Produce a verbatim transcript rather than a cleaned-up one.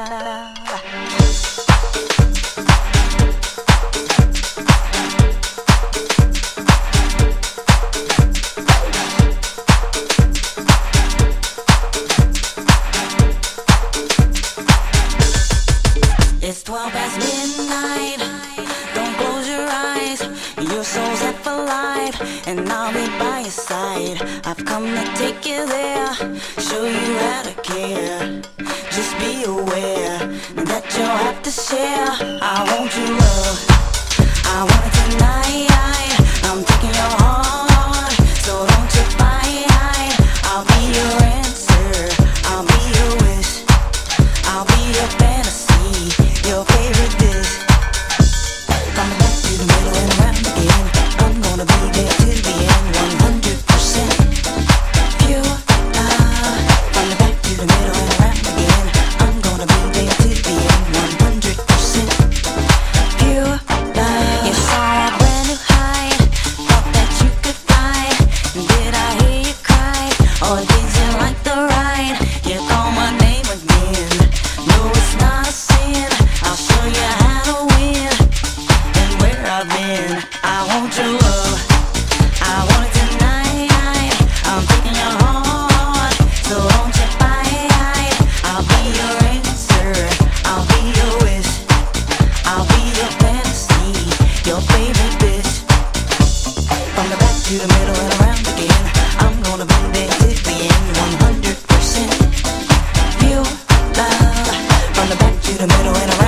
It's twelve past midnight. Don't close your eyes. Your soul's half alive, and I'll be by your side. I've come to take you there, show you how to care. Just be aware that you'll have to share. I want your love, I want it tonight. I'm taking your heart, so don't you fight. I'll be your answer, I'll be your wish, I'll be your fantasy, your favorite dish. From the back to the middle and around again, I'm gonna be there till the end. One hundred percent pure love. From the back to the middle and around again, I'm gonna be there till the end. One hundred percent pure love. You saw a brand new high, thought that you could fly. Did I hear you cry, or did you like the ride? You call my name again, no it's not a sin. I'll show you how to win, and where I've been. I want your love, I want it tonight. I'm taking your heart, so don't you fight. I'll be your answer, I'll be your wish, I'll be your fantasy, your favorite bitch. From the back to the middle and around again, I'm gonna be there till the end. One hundred percent pure love. From the back to the middle and around